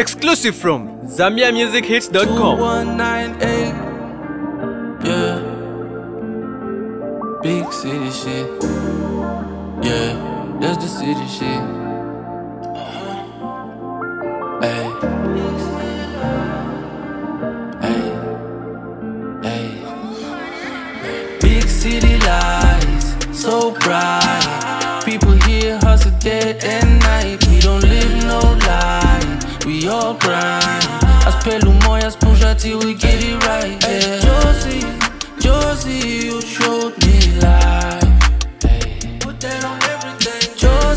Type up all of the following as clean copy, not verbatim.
Exclusive from ZambiaMusicHits.com. 2198, yeah. Big city shit, yeah. That's the city shit. Hey, hey, hey. Big city lights, so bright. People here hustle day and night. We don't live no lie, we all grind. As pelo moyas push till we get it right. Yeah. Josie, you showed me life. Put that on everything.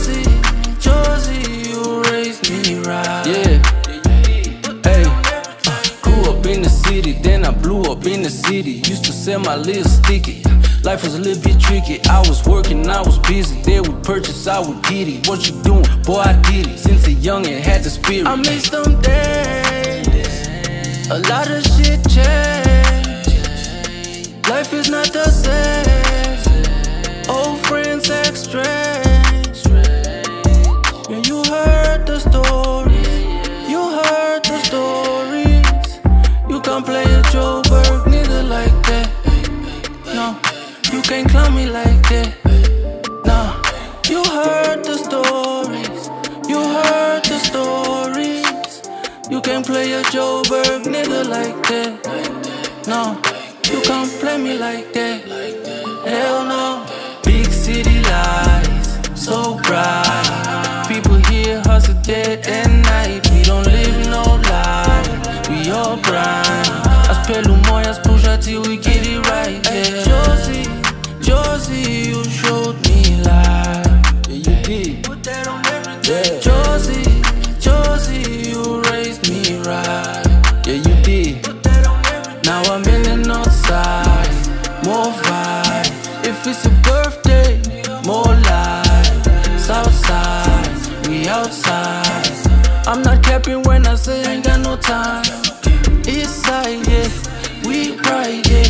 Josie, you raised me right. Yeah. Hey, grew up in the city, then I blew up in the city. Used to sell my little sticky. Life was a little bit tricky. I was working, I was busy. There we purchase, I would get it. What you doing? Boy, I did it. Since a youngin' had the spirit. I miss them days. A lot of shit changed. Life is not the same. Old friends act strange. Yeah, you heard the stories. You heard the stories. You can't play a Joe Berg nigga like that. No, you can't clown me like that. No, you heard the stories. You heard the stories. You can't play a Joe Berg nigga like that. No, you can't play me like that. Hell no. Big city lights, so bright. People here hustle day and night. We don't live no lie, we all grind. As pelo moyas push till we get it right. Yeah. Josie, you showed me life. Yeah, you did. Put that on everything. Yeah. Josie, you raised me right. Yeah, you did. Put that on everything. Now I'm in the north side, more vibe. If it's a birthday, more life. South side, we outside. I'm not capping when I say I ain't got no time. East side, yeah, we right, yeah.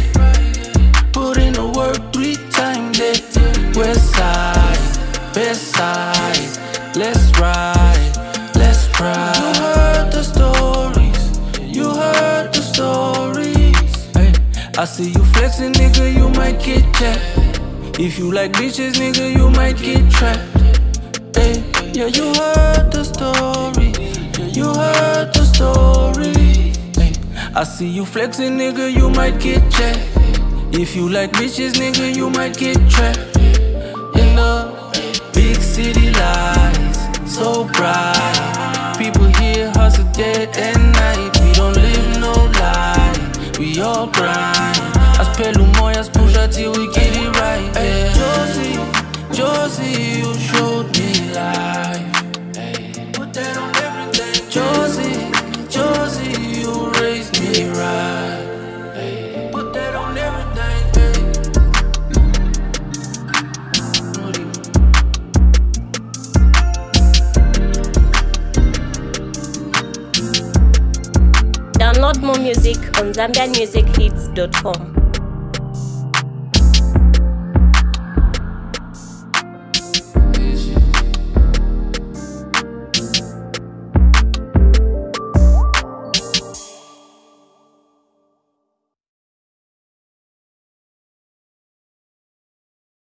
Put in the work 3 times, yeah. West side, best side. Let's ride, let's ride. You heard the stories, you heard the stories. Hey, I see you flexing, nigga, you might get jacked. If you like bitches, nigga, you might get trapped. Hey, yeah, you heard the story. You heard the story. Hey, I see you flexing, nigga, you might get jacked. If you like bitches, nigga, you might get trapped. In the big city lights, so bright. People here hustle day and night. We don't live no lie, we all grind. As pelo moyas push till we get it right. Yeah. Josie, you showed me life. Put that on everything. Josie, you raised me right. Put that on everything. Download more music on ZambiaMusicHits.com.